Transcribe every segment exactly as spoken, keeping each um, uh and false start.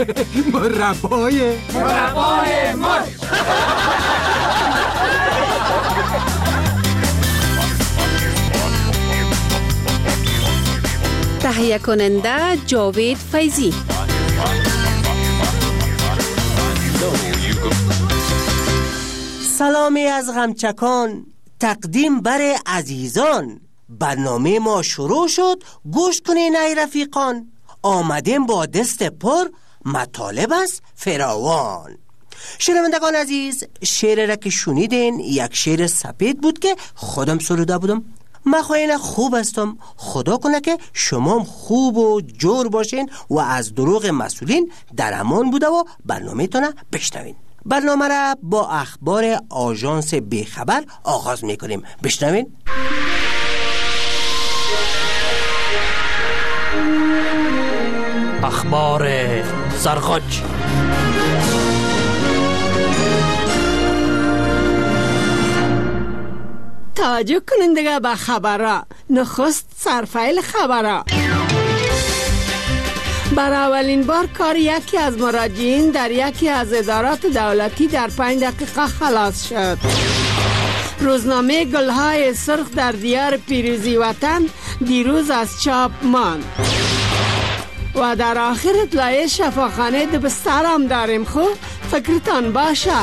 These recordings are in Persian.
مربای مربای مرچ. تهیه کننده جاوید فیضی. سلامی از غمچکان تقدیم بر عزیزان. برنامه ما شروع شد، گوش کنین ای رفیقان. آمدیم با دست پر مطالب از فراوان. شنوندگان عزیز، شعر را که شنیدین یک شعر سپید بود که خودم سروده بودم. من خواهیم خوب هستم، خدا کنه که شما خوب و جور باشین و از دروغ مسئولین در امان بوده و برنامه تونه بشنوین. برنامه را با اخبار آژانس بیخبر آغاز میکنیم. بشنوین. اخبار سرخوش. توجه کنندگان به خبرها. نخست سرفیل خبرها. برای اولین بار کار یکی از مراجعین در یکی از ادارات دولتی در پنج دقیقه خلاص شد. روزنامه گلهای سرخ در دیار پیروزی وطن دیروز از چاپ ماند. و در آخر اطلاعیه شفاخانه دبستر هم داریم. خوب فکرتان باشه.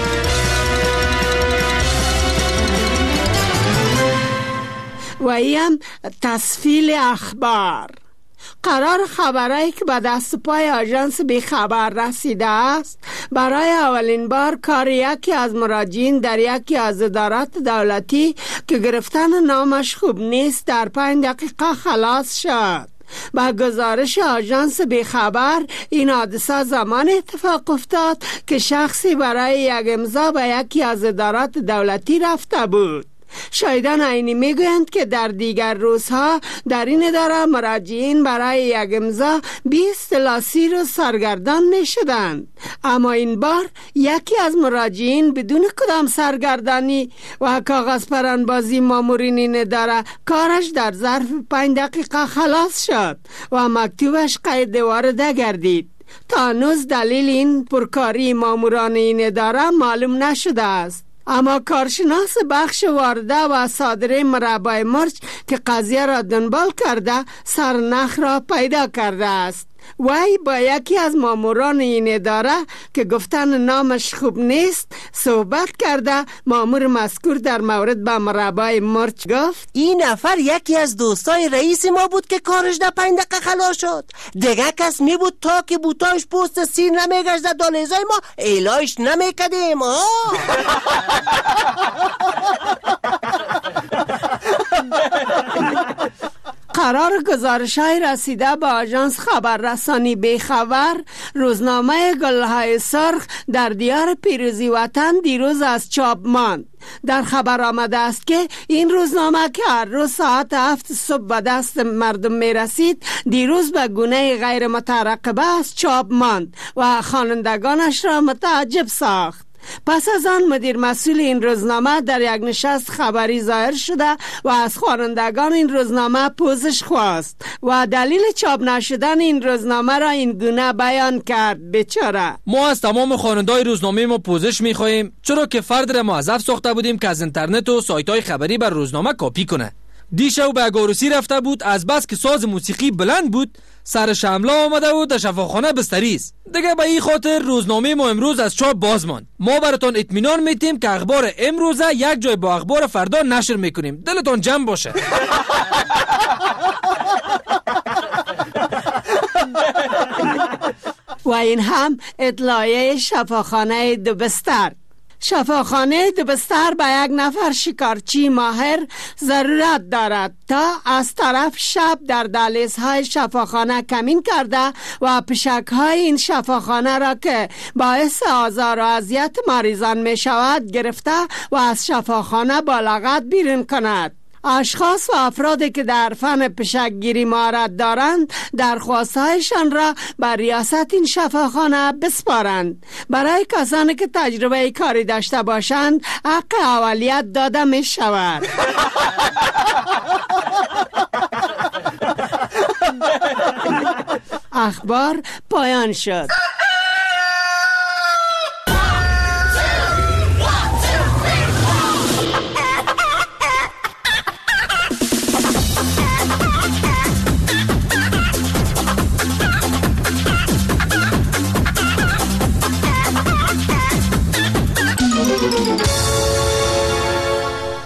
و این تصفیل اخبار. قرار خبرایی که به دست پای آژانس بی خبر رسیده است برای اولین بار کار یکی از مراجعین در یکی از ادارات دولتی که گرفتن نامش خوب نیست در پنج دقیقه خلاص شد. با گزارش آژانس بی خبر این حادثه زمان اتفاق افتاد که شخصی برای یک امضا به یکی از ادارات دولتی رفته بود. شاهدان عینی میگویند که در دیگر روزها در این اداره مراجعین برای یک امضا بیست الی سی روز سرگردان می شدند، اما این بار یکی از مراجعین بدون کدام سرگردانی و کاغذ پرانبازی مامورین این اداره کارش در ظرف پنج دقیقه خلاص شد و مکتوبش قید وارده گردید. تا هنوز دلیل این پرکاری ماموران این اداره معلوم نشده است. اما کارشناس بخش وارده و صادره مربای مرچ که قضیه را دنبال کرده سرنخ را پیدا کرده است. وی با یکی از ماموران این اداره که گفتن نامش خوب نیست صحبت کرده. مامور مذکور در مورد به مربای مرچ گفت این نفر یکی از دوستای رئیس ما بود که کارش در پنج دقیقه خلاص شد. دیگه کس می بود تا که بوتاش پوست سیر نمیگشت در دالیزای ما ایلایش نمیکدیم. قرار گزارش های رسیده به آژانس خبررسانی بیخبر روزنامه گلهای سرخ در دیار پیروزی وطن دیروز از چاپ ماند. در خبر آمده است که این روزنامه که هر روز ساعت هفت صبح به دست مردم می رسید دیروز به گونه غیر مترقبه از چاپ ماند و خوانندگانش را متعجب ساخت. پس از آن مدیر مسئول این روزنامه در یک نشست خبری ظاهر شده و از خوانندگان این روزنامه پوزش خواست و دلیل چاپ نشدن این روزنامه را این گونه بیان کرد. بیچاره. ما از تمام خواننده‌های روزنامه ما پوزش می‌خواهیم، چرا که فرد را موظف ساخته بودیم که از اینترنت و سایت‌های خبری بر روزنامه کپی کنه. دیشب به گاروسی رفته بود، از بس که ساز موسیقی بلند بود سرش حمله آمده و در شفاخانه بستری است. دیگه به این خاطر روزنامه ما امروز از چاپ باز ماند. ما براتون اطمینان میدیم که اخبار امروزه یک جای با اخبار فردا نشر میکنیم. دلتون جمع باشه. و این هم اطلاعیه شفاخانه دبستر. شفاخانه دبستر به یک نفر شکارچی ماهر ضرورت دارد تا از طرف شب در دهلیزهای شفاخانه کمین کرده و پشکهای این شفاخانه را که باعث آزار و اذیت مریضان می شود گرفته و از شفاخانه با لغت بیرون کند. اشخاص و افرادی که در فن پشکگیری مهارت دارند درخواستهایشان را بر ریاست این شفاخانه بسپارند. برای کسانی که تجربه کاری داشته باشند حق اولیت داده می شود. اخبار پایان شد.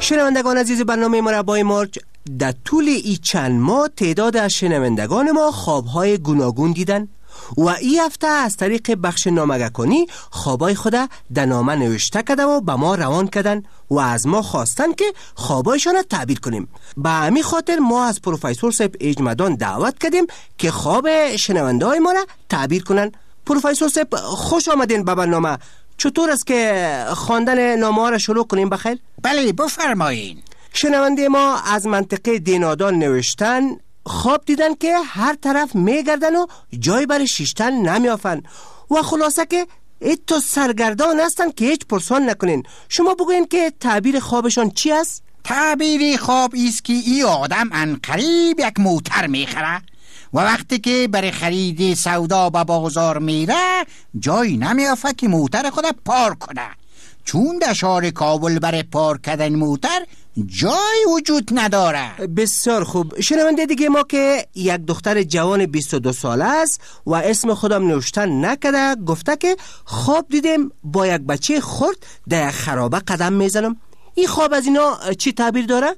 شنوندگان عزیز برنامه مربای مارج، در طول این چند ماه تعداد از شنوندگان ما خوابهای گوناگون دیدن و این هفته از طریق بخش نامگه‌کنی خوابای خود در نامه نوشته کده و به ما روان کردن و از ما خواستن که خوابایشان را تعبیر کنیم. به همین خاطر ما از پروفسور صاحب اجمدان دعوت کردیم که خواب شنونده های ما را تعبیر کنن. پروفسور صاحب خوش آمدین به برنامه. چطور است که خواندن نامه ها را شروع کنیم بخیر؟ بله بفرمایین. شنونده ما از منطقه دینادان نوشتن خواب دیدن که هر طرف میگردن و جای برای شیشتن نمیافن و خلاصه که ایتو سرگردان هستن که هیچ پرسان نکنین. شما بگوین که تعبیر خوابشان چی است؟ تعبیر خواب ایست که ای آدم انقریب یک موتر میخره و وقتی که برای خرید سودا به بازار میره جای نمیافه که موتر خود پارک کنه، چون در شهر کابل برای پارک کردن موتر جای وجود نداره. بسیار خوب. شنونده دیگه ما که یک دختر جوان بیست و دو ساله است و اسم خودم نوشتن نکده گفته که خواب دیدم با یک بچه خرد در یک خرابه قدم میزنم. این خواب از اینا چی تعبیر داره؟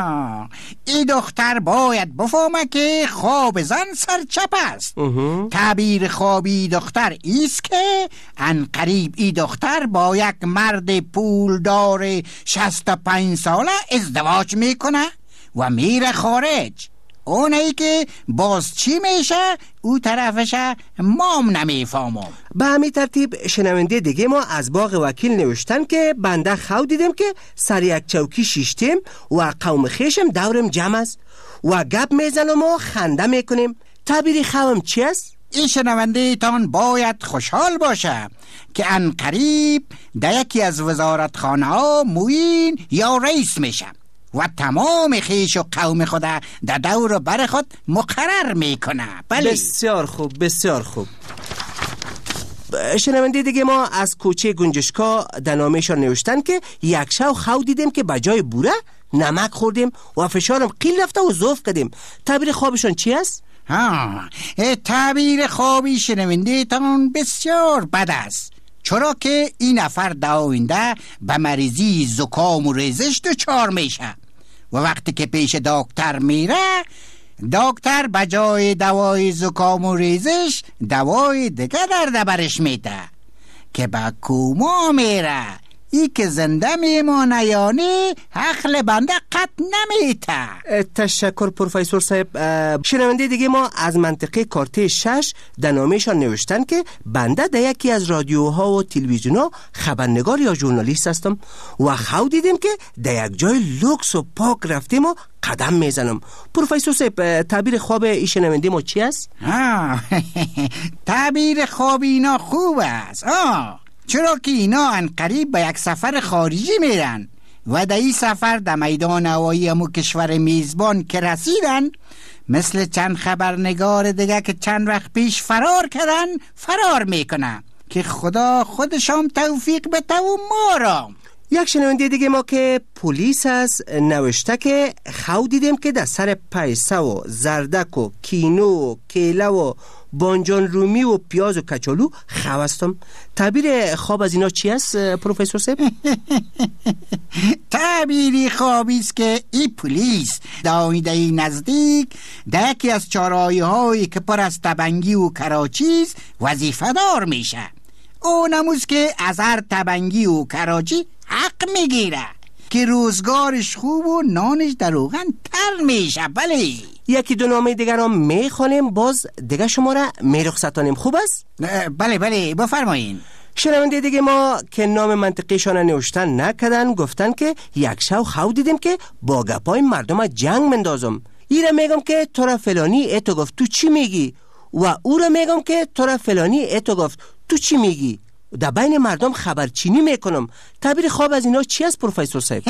آه این دختر باید بفهمه که خواب زن سرچپ است. تعبیر خوابی دختر ایست که انقریب این دختر با یک مرد پولدار شصت و پنج ساله ازدواج میکنه و میره خارج. اونایی که باز چی میشه او طرفش مام نمیفهمم. به همین ترتیب شنونده دیگه ما از باغ وکیل نوشتن که بنده خو دیدم که سر یک چوکی شیشتیم و قوم خیشم دورم جمع است و گپ میزنم و خنده میکنیم. تعبیر خوام چی است؟ این شنونده تان باید خوشحال باشه که انقریب در یکی از وزارتخانه ها معین یا رئیس میشه و تمام خیش و قوم خود در دور بر خود مقرر میکنه. بله بسیار خوب بسیار خوب. شنونده دیگه ما از کوچه گنجشکا در نامه‌شان نوشتن که یک شو خو دیدیم که بجای بوره نمک خوردیم و فشارم قیل رفته و ضعف کردیم. تعبیر خوابشان چی است؟ ها تعبیر خوابی شنونده تان بسیار بد است، چرا که این نفر در آینده به مریضی زکام و ریزش دچار میشه و وقتی که پیش دکتر میره دکتر بجای دوای زکام و ریزش دوای دیگه در برش میده که به کوما میره. ای که زنده میمانه یعنی عقل بنده قط نمیته. تشکر پروفسور صاحب. شنونده دیگه ما از منطقه کارته شش در نامه‌شان نوشتن که بنده در یکی از رادیوها و تلویزیون‌ها خبرنگار یا ژورنالیست هستم و خو دیدیم که در یک جای لوکس و پاک رفتیم و قدم میزنم. پروفسور صاحب تعبیر خواب این شنونده ما چی است؟ تعبیر خواب اینا خوب است، آه چرا که اینا انقریب به یک سفر خارجی میرن و در این سفر در میدان هوایی همو کشور میزبان که رسیدن مثل چند خبرنگار دیگه که چند وقت پیش فرار کردن فرار میکنن که خدا خودشام توفیق بده و ما را. یک شنونده دیگه ما که پلیس است نوشته که خو دیدیم که در سر پیسه و زردک و کینو و کیله و بانجان رومی و پیاز و کچالو خو هستم. تعبیر خواب از اینا چی است پروفسور صاحب؟ تعبیری خوابی است که این پلیس در آینده نزدیک در یکی از چهارراهی هایی که پر از تبنگی و کراچی است وظیفه دار میشه. اونموز که از هر تبنگی و کراچی حق میگیره که روزگارش خوب و نانش در روغن تر میشه. بله یکی دو نامه دیگر را میخوانیم باز دیگه شما را میرخصتانیم. خوب است؟ بله بله بفرمایین. شنونده دیگه ما که نام منطقیشان نوشتن نکردن گفتن که یک شو خو دیدیم که با گپای مردم جنگ مندازم. ای را میگم که تو را فلانی ایتو گفت تو چی میگی و او را میگم که تو را فلانی ایتو گفت تو چی میگی. در بین مردم خبرچینی میکنم. تعبیر خواب از اینا چی است پروفسور صاحب؟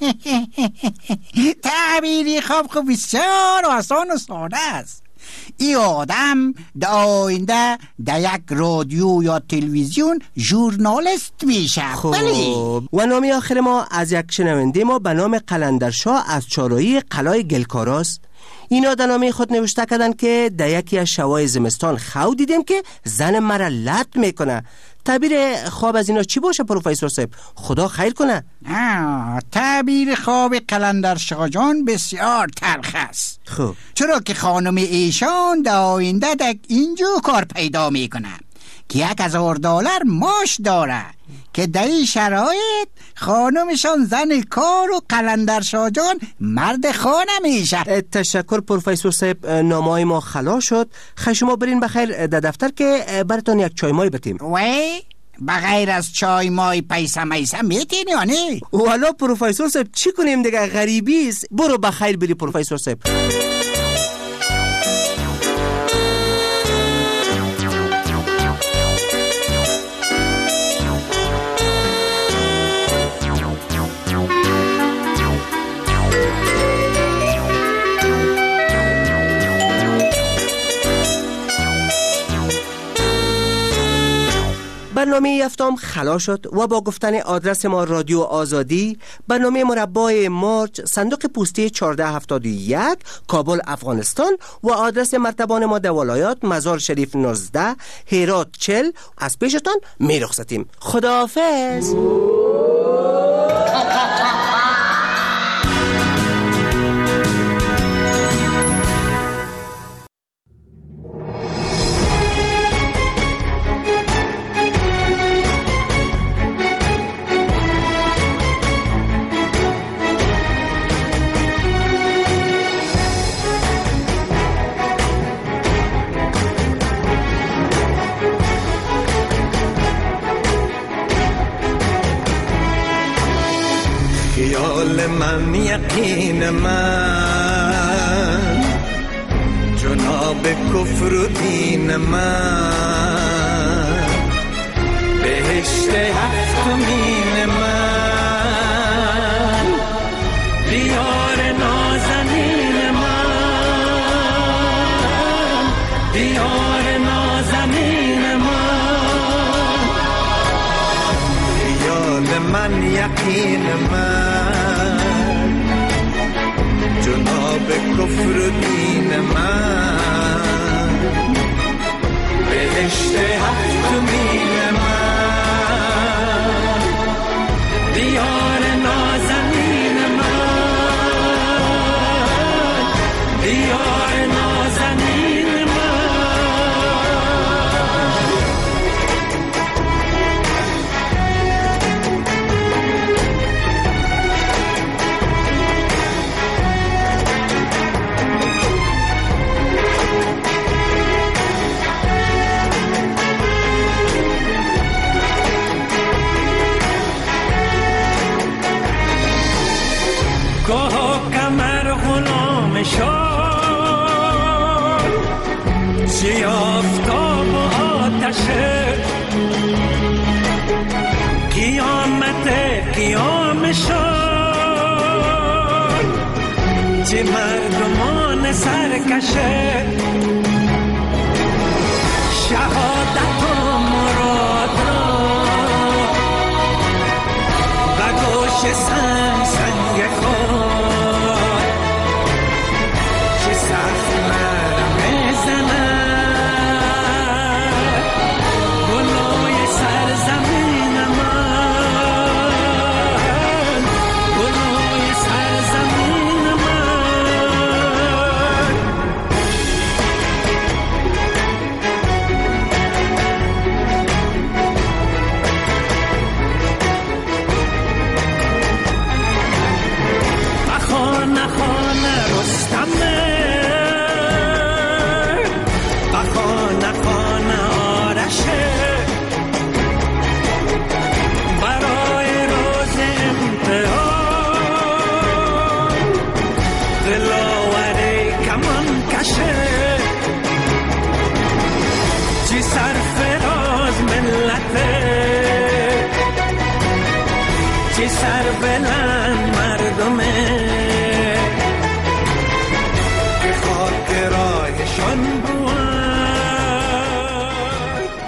تعبیری خواب خوب بسیار آسان و ساده است. این آدم در آینده در یک رادیو یا تلویزیون ژورنالیست میشه. خب و نام آخر ما از یک شنونده ما به نام قلندرشاه از چهارراهی قلعه گلکاراست. اینا در نامه خود نوشته کردن که در یکی از شبای زمستان خو دیدیم که زن مرا لط میکنه. تعبیر خواب از اینا چی باشه پروفسور صاحب؟ خدا خیر کنه. آه، تعبیر خواب قلندر شاه جان بسیار تلخ است. خب چرا که خانم ایشان در آینده در اینجا کار پیدا میکنه که یک هزار دلار معاش داره که در این شرایط خانمشان زن کار و قلندر شاه جان مرد خانه میشه. تشکر پروفسور صاحب، نامه‌های ما خلاص شد. خیلی شما برین بخیر در دفتر که براتون یک چای مای بتیم. وی بغیر از چای مای پیسه میسه میتین یا نه؟ والا پروفسور صاحب چی کنیم دیگه، غریبی است. برو بخیر بری پروفسور صاحب. برنامه یفتم خلاص شد و با گفتن آدرس ما رادیو آزادی، برنامه مربع مارچ، صندوق پستی چهارده هفتاد و یک، کابل افغانستان و آدرس مرتبان ما در ولایات مزار شریف نوزده، هرات چهل از پیشتان می رخصتیم. خداحافظ. خیال من یقین من جناب کفر و دین من بهشت هفتمین من دیار نازنین من دیار نازنین من خیال من یقین من جناب کفر و دین من بهشت هفتمین من دیار نازنین من دیار نازنین چی آفتاب و آتشه قیامت قیامشان چی مردمان سرکشه شهادت و مراد را و گوش سنگ سنگ خود چی سخت مرم زنه سر بلند